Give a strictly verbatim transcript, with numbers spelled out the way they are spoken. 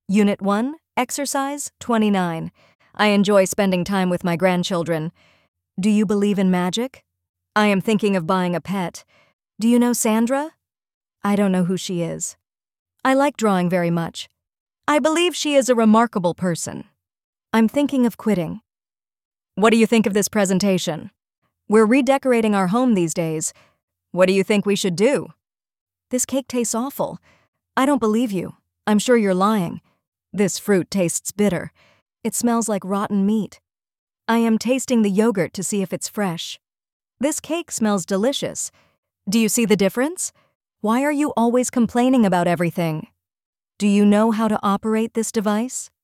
Unit one, Exercise twenty-nine. I enjoy spending time with my grandchildren. Do you believe in magic? I am thinking of buying a pet. Do you know Sandra? I don't know who she is. I like drawing very much. I believe she is a remarkable person. I'm thinking of quitting. What do you think of this presentation? We're redecorating our home these days. What do you think we should do? This cake tastes awful. I don't believe you. I'm sure you're lying. This fruit tastes bitter. It smells like rotten meat. I am tasting the yogurt to see if it's fresh. This cake smells delicious. Do you see the difference? Why are you always complaining about everything? Do you know how to operate this device?